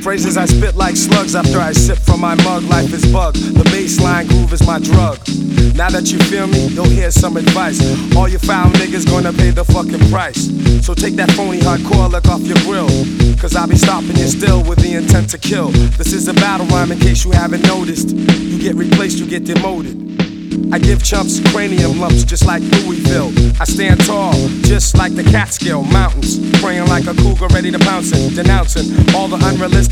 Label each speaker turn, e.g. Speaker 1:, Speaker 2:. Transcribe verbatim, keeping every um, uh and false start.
Speaker 1: Phrases I spit like slugs after I sip from my mug. Life is bug, the baseline groove is my drug. Now that you feel me, you'll hear some advice. All you foul niggas gonna pay the fucking price. So take that phony hardcore look off your grill, cause I'll be stopping you still with the intent to kill. This is a battle rhyme in case you haven't noticed. You get replaced, you get demoted. I give chumps cranium lumps just like Louisville. I stand tall, just like the Catskill Mountains, praying like a cougar ready to pounce it, denouncing all the unrealistic